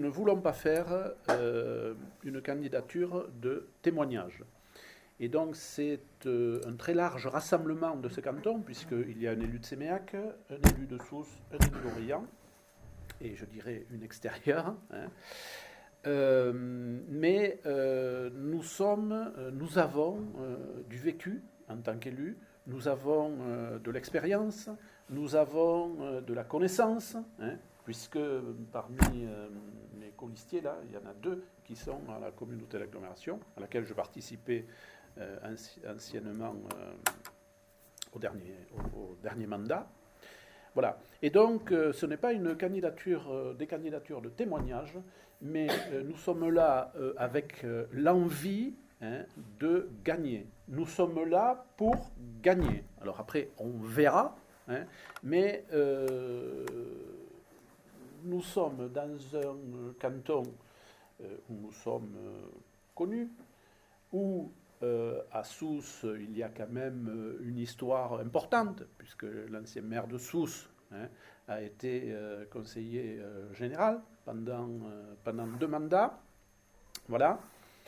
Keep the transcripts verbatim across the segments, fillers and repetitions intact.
ne voulons pas faire euh, une candidature de témoignage. Et donc c'est euh, un très large rassemblement de ce canton, puisqu'il y a un élu de Séméac, un élu de Sousse, un élu d'Orléans, et je dirais une extérieure. Hein. Euh, mais euh, nous sommes, nous avons euh, du vécu en tant qu'élus, nous avons euh, de l'expérience, nous avons euh, de la connaissance, hein, puisque parmi euh, mes colistiers, là, il y en a deux qui sont à la communauté d'agglomération, à laquelle je participais euh, anci anciennement euh, au, dernier, au, au dernier mandat. Voilà. Et donc, euh, ce n'est pas une candidature, euh, des candidatures de témoignage, mais euh, nous sommes là euh, avec euh, l'envie hein, de gagner. Nous sommes là pour gagner. Alors après, on verra, hein, mais euh, nous sommes dans un canton euh, où nous sommes euh, connus, où Euh, à Sousse, il y a quand même euh, une histoire importante, puisque l'ancien maire de Sousse hein, a été euh, conseiller euh, général pendant, euh, pendant deux mandats. Voilà.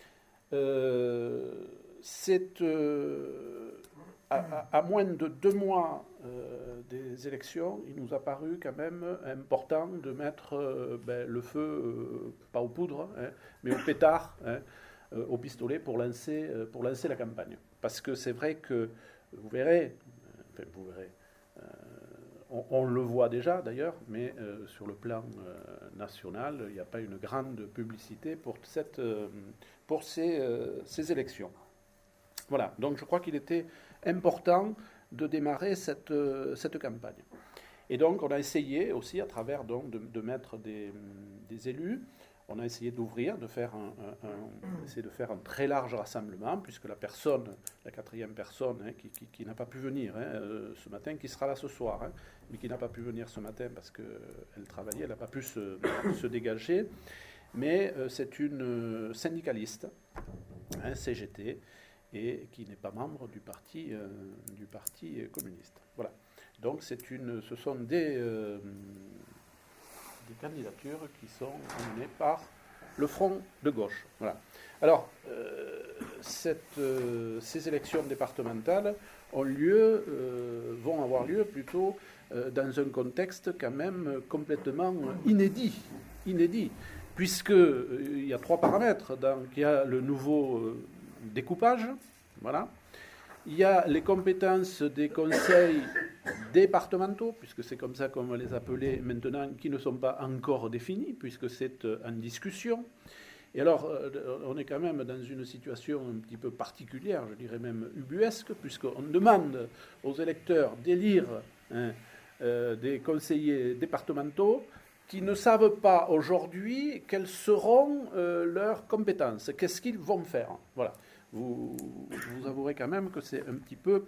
Euh, c'est euh, à, à, à moins de deux mois euh, des élections, il nous a paru quand même important de mettre euh, ben, le feu, euh, pas aux poudres, hein, mais au pétard, hein, au pistolet pour lancer, pour lancer la campagne. Parce que c'est vrai que, vous verrez, enfin vous verrez, euh, on, on le voit déjà d'ailleurs, mais euh, sur le plan euh, national, il n'y a pas une grande publicité pour, cette, euh, pour ces, euh, ces élections. Voilà, donc je crois qu'il était important de démarrer cette, euh, cette campagne. Et donc on a essayé aussi, à travers donc, de, de mettre des, des élus, on a essayé d'ouvrir, de faire un, un, un, essayer de faire un très large rassemblement, puisque la personne, la quatrième personne hein, qui, qui, qui n'a pas pu venir hein, euh, ce matin, qui sera là ce soir, hein, mais qui n'a pas pu venir ce matin parce qu'elle travaillait, elle n'a pas pu se, se dégager, mais euh, c'est une syndicaliste, hein, C G T, et qui n'est pas membre du parti, euh, du parti communiste. Voilà. Donc c'est une, ce sont des... Euh, des candidatures qui sont menées par le Front de gauche. Voilà. Alors, euh, cette, euh, ces élections départementales ont lieu, euh, vont avoir lieu plutôt euh, dans un contexte quand même complètement inédit, inédit, puisque euh, il y a trois paramètres. Donc, il y a le nouveau euh, découpage, voilà. Il y a les compétences des conseils départementaux, puisque c'est comme ça qu'on va les appeler maintenant, qui ne sont pas encore définis, puisque c'est en discussion. Et alors, on est quand même dans une situation un petit peu particulière, je dirais même ubuesque, puisqu'on demande aux électeurs d'élire hein, euh, des conseillers départementaux qui ne savent pas aujourd'hui quelles seront euh, leurs compétences, qu'est-ce qu'ils vont faire. Voilà. Vous, vous avouerez quand même que c'est un petit peu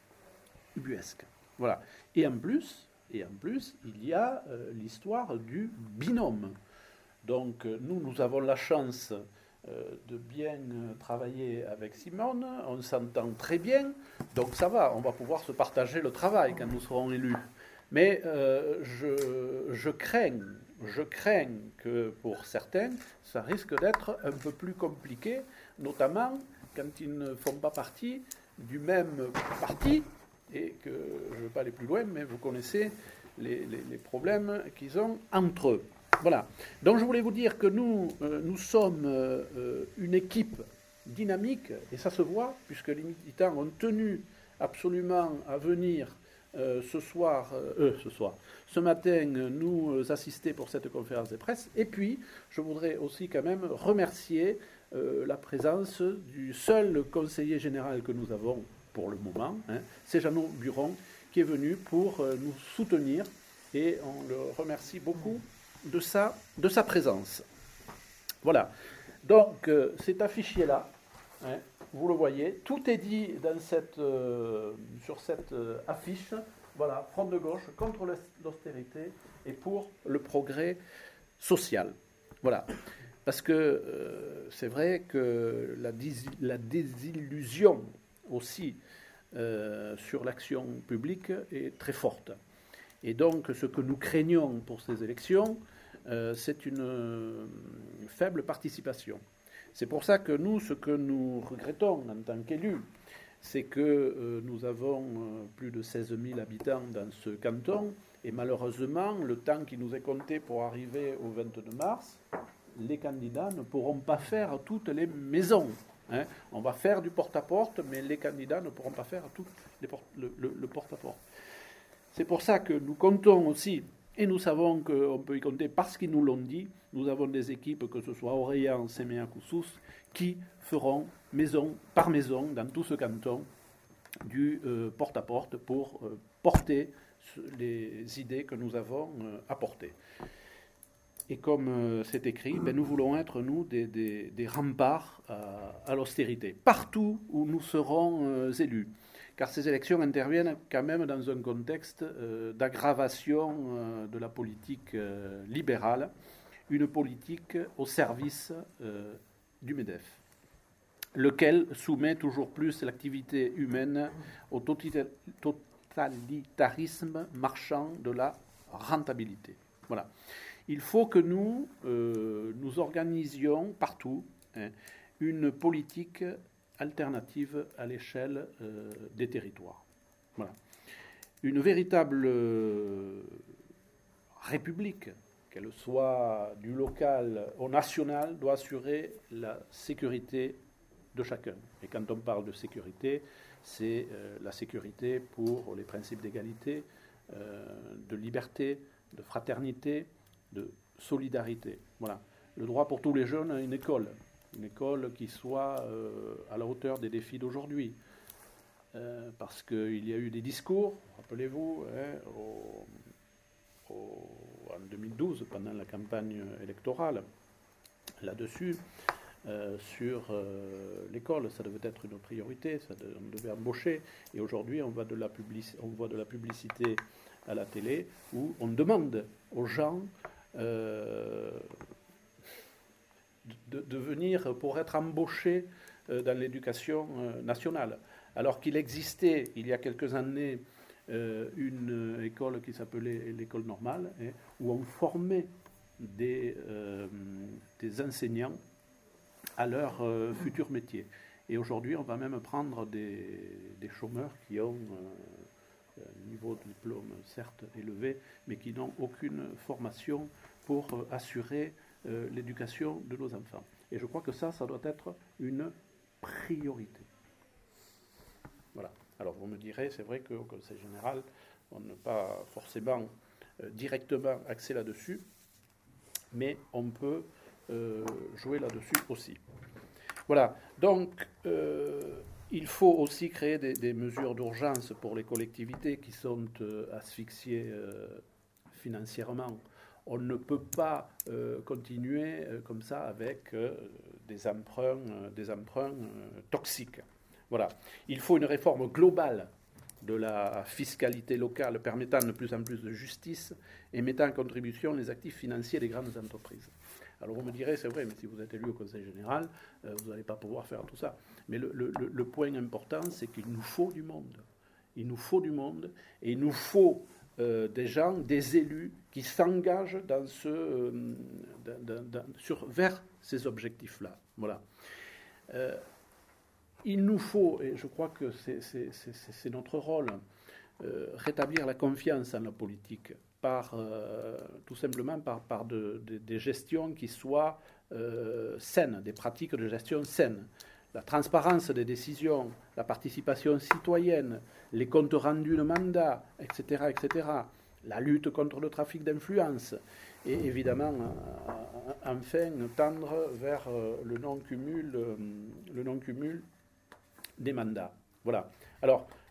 ubuesque. Voilà. Et en plus, et en plus il y a euh, l'histoire du binôme. Donc nous, nous avons la chance euh, de bien travailler avec Simone, on s'entend très bien, donc ça va, on va pouvoir se partager le travail quand nous serons élus. Mais euh, je, je crains, je crains que pour certains, ça risque d'être un peu plus compliqué, notamment quand ils ne font pas partie du même parti, et que je ne veux pas aller plus loin, mais vous connaissez les, les, les problèmes qu'ils ont entre eux. Voilà. Donc je voulais vous dire que nous, euh, nous sommes euh, une équipe dynamique, et ça se voit, puisque les militants ont tenu absolument à venir euh, ce soir, euh, ce soir, ce matin, nous assister pour cette conférence de presse. Et puis, je voudrais aussi quand même remercier euh, la présence du seul conseiller général que nous avons pour le moment, hein, c'est Jeannot Buron, qui est venu pour euh, nous soutenir, et on le remercie beaucoup de sa, de sa présence. Voilà. Donc, euh, c'est affiché là, hein, vous le voyez, tout est dit dans cette, euh, sur cette euh, affiche. Voilà, Front de gauche contre l'austérité et pour le progrès social. Voilà. Parce que euh, c'est vrai que la, dis- la désillusion aussi euh, sur l'action publique est très forte. Et donc, ce que nous craignons pour ces élections, euh, c'est une euh, faible participation. C'est pour ça que nous, ce que nous regrettons en tant qu'élus, c'est que euh, nous avons euh, plus de seize mille habitants dans ce canton, et malheureusement, le temps qui nous est compté pour arriver au vingt-deux mars, les candidats ne pourront pas faire toutes les maisons. Hein. On va faire du porte-à-porte, mais les candidats ne pourront pas faire tout les porte, le, le, le porte-à-porte. C'est pour ça que nous comptons aussi, et nous savons qu'on peut y compter parce qu'ils nous l'ont dit, nous avons des équipes, que ce soit Orléans, Séméac ou Sousse, qui feront maison par maison, dans tout ce canton, du euh, porte-à-porte pour euh, porter les idées que nous avons euh, apportées. Et comme euh, c'est écrit, ben, nous voulons être, nous, des, des, des remparts à, à l'austérité, partout où nous serons euh, élus. Car ces élections interviennent quand même dans un contexte euh, d'aggravation euh, de la politique euh, libérale, une politique au service euh, du MEDEF, lequel soumet toujours plus l'activité humaine au totalitarisme marchand de la rentabilité. Voilà. Il faut que nous, euh, nous organisions partout hein, une politique alternative à l'échelle euh, des territoires. Voilà. Une véritable euh, république, qu'elle soit du local au national, doit assurer la sécurité de chacun. Et quand on parle de sécurité, c'est euh, la sécurité pour les principes d'égalité, euh, de liberté, de fraternité, de solidarité. Voilà. Le droit pour tous les jeunes à une école, une école qui soit euh, à la hauteur des défis d'aujourd'hui. Euh, parce qu'il y a eu des discours, rappelez-vous, hein, au, au, en deux mille douze, pendant la campagne électorale, là-dessus, euh, sur euh, l'école, ça devait être une priorité, ça de, on devait embaucher, et aujourd'hui on voit de la publici- on voit de la publicité à la télé où on demande aux gens euh, de, de venir pour être embauchés euh, dans l'éducation euh, nationale. Alors qu'il existait, il y a quelques années, euh, une école qui s'appelait l'école normale, hein, où on formait des, euh, des enseignants à leur euh, futur métier. Et aujourd'hui, on va même prendre des, des chômeurs qui ont euh, un niveau de diplôme certes élevé, mais qui n'ont aucune formation pour euh, assurer euh, l'éducation de nos enfants. Et je crois que ça, ça doit être une priorité. Voilà. Alors vous me direz, c'est vrai qu'au Conseil général, on n'a pas forcément euh, directement axé là-dessus, mais on peut euh, jouer là-dessus aussi. Voilà. Donc, euh, il faut aussi créer des, des mesures d'urgence pour les collectivités qui sont euh, asphyxiées euh, financièrement. On ne peut pas euh, continuer euh, comme ça avec euh, des emprunts, euh, des emprunts euh, toxiques. Voilà. Il faut une réforme globale de la fiscalité locale permettant de plus en plus de justice et mettant en contribution les actifs financiers des grandes entreprises. Alors vous me direz, c'est vrai, mais si vous êtes élu au Conseil général, euh, vous n'allez pas pouvoir faire tout ça. Mais le, le, le point important, c'est qu'il nous faut du monde. Il nous faut du monde et il nous faut euh, des gens, des élus qui s'engagent dans ce, euh, dans, dans, sur, vers ces objectifs-là. Voilà. Euh, il nous faut, et je crois que c'est, c'est, c'est, c'est notre rôle, euh, rétablir la confiance en la politique. Par, euh, tout simplement par, par de, de, des gestions qui soient euh, saines, des pratiques de gestion saines. La transparence des décisions, la participation citoyenne, les comptes rendus de mandat, et cetera, et cetera. La lutte contre le trafic d'influence. Et évidemment, euh, enfin, tendre vers euh, le non-cumul, euh, le non-cumul des mandats. Voilà. Alors,